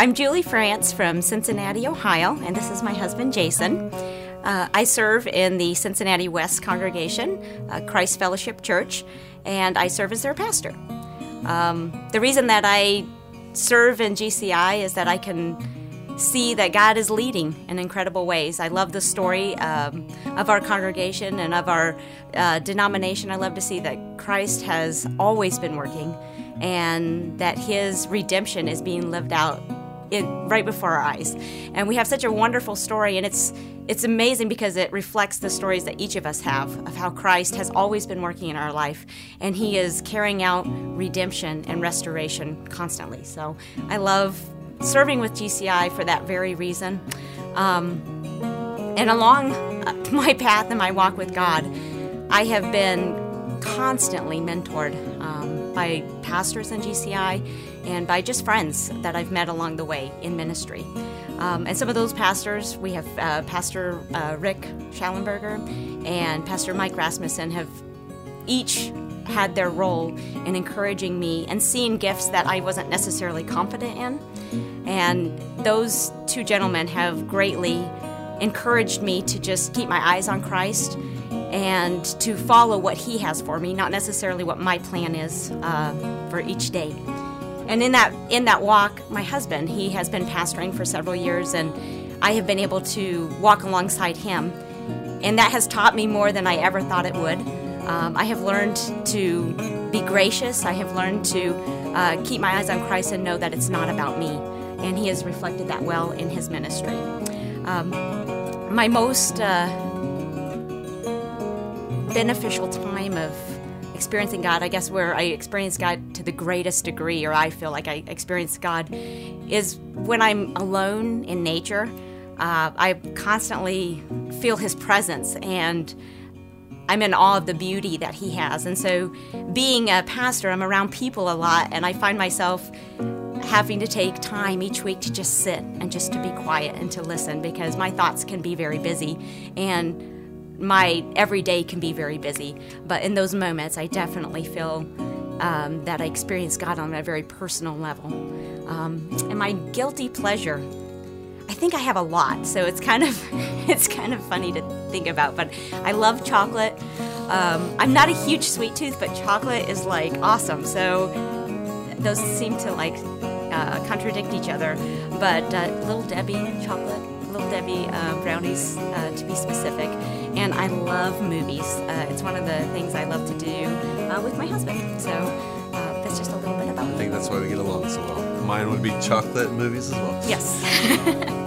I'm Julie France from Cincinnati, Ohio, and this is my husband, Jason. I serve in the Cincinnati West congregation, Christ Fellowship Church, and I serve as their pastor. The reason that I serve in GCI is that I can see that God is leading in incredible ways. I love the story of our congregation and of our denomination. I love to see that Christ has always been working and that His redemption is being lived out right before our eyes. And we have such a wonderful story, and it's amazing because it reflects the stories that each of us have of how Christ has always been working in our life, and He is carrying out redemption and restoration constantly. So I love serving with GCI for that very reason. And along my path and my walk with God, I have been constantly mentored by pastors in GCI and by just friends that I've met along the way in ministry. And some of those pastors, we have Pastor Rick Schallenberger and Pastor Mike Rasmussen have each had their role in encouraging me and seeing gifts that I wasn't necessarily confident in. And those two gentlemen have greatly encouraged me to just keep my eyes on Christ and to follow what He has for me, not necessarily what my plan is for each day. And in that walk, my husband, he has been pastoring for several years, and I have been able to walk alongside him. And that has taught me more than I ever thought it would. I have learned to be gracious. I have learned to keep my eyes on Christ and know that it's not about me. And He has reflected that well in His ministry. My most beneficial time of experiencing God, I guess where I experience God to the greatest degree, or I feel like I experience God, is when I'm alone in nature. I constantly feel His presence, and I'm in awe of the beauty that He has. And so being a pastor, I'm around people a lot, and I find myself having to take time each week to just sit and just to be quiet and to listen, because my thoughts can be very busy and my everyday can be very busy. But in those moments, I definitely feel that I experience God on a very personal level. And my guilty pleasure, I think I have a lot, so it's kind of funny to think about. But I love chocolate. I'm not a huge sweet tooth, but chocolate is like awesome. So those seem to like contradict each other. But Little Debbie chocolate, Little Debbie brownies to be specific. And I love movies. It's one of the things I love to do with my husband. So that's just a little bit about me. I think that's why we get along so well. Mine would be chocolate and movies as well. Yes.